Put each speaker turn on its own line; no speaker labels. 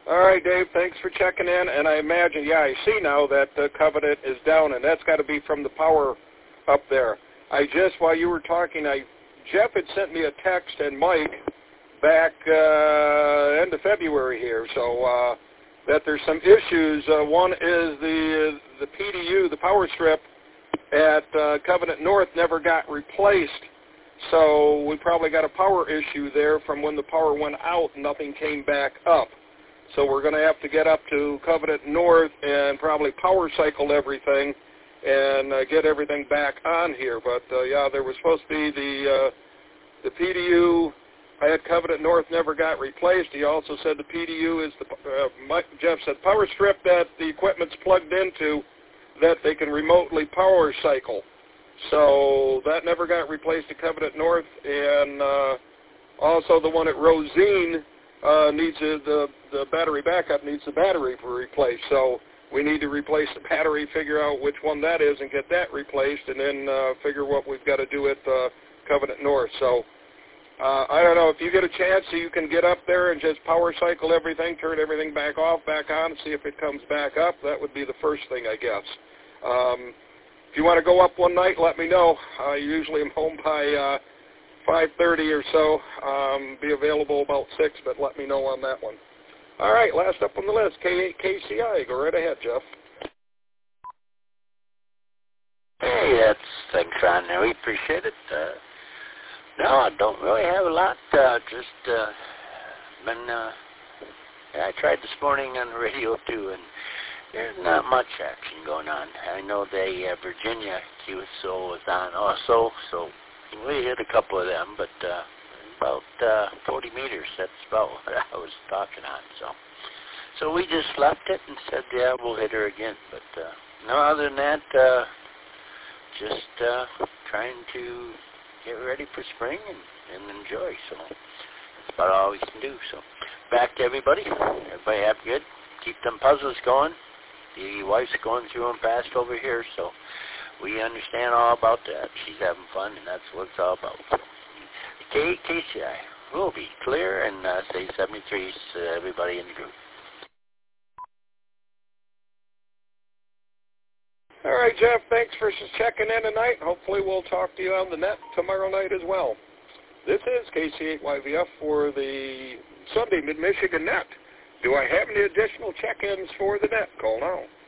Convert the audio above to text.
All right, Dave, thanks for checking in. And I imagine, yeah, I see now that the Covenant is down, and that's got to be from the power up there. I just, while you were talking, Jeff had sent me a text, and Mike, back end of February here, so that there's some issues. One is the PDU, the power strip at Covenant North never got replaced, so we probably got a power issue there from when the power went out, nothing came back up. So we're going to have to get up to Covenant North and probably power cycle everything and get everything back on here. But, yeah, there was supposed to be the PDU at Covenant North never got replaced. He also said the PDU is Jeff said, power strip that the equipment's plugged into that they can remotely power cycle. So that never got replaced at Covenant North. And also the one at Rosine needs the battery backup needs the battery replaced. So we need to replace the battery, figure out which one that is, and get that replaced, and then figure what we've got to do at Covenant North. So I don't know, if you get a chance so you can get up there and just power cycle everything, turn everything back off, back on, and see if it comes back up, that would be the first thing, I guess. If you want to go up one night, let me know. I usually am home by 5:30 or so. Be available about 6, but let me know on that one. All right, last up on the list, K8 KCI. Go right ahead, Jeff.
Hey, thanks, Ron. We appreciate it. No, I don't really have a lot. I tried this morning on the radio too, and there's not much action going on. I know Virginia QSO was on also, so we hit a couple of them, but about 40 meters. That's about what I was talking on. So we just left it and said, yeah, we'll hit her again. But no, other than that, just trying to get ready for spring and enjoy. So that's about all we can do. So back to everybody. Everybody have good. Keep them puzzles going. The wife's going through them fast over here, so we understand all about that. She's having fun, and that's what it's all about. So, KCI will be clear, and say 73 to everybody in the group.
All right, Jeff, thanks for checking in tonight. Hopefully we'll talk to you on the net tomorrow night as well. This is KC8YVF for the Sunday Mid-Michigan Net. Do I have any additional check-ins for the net? Call now.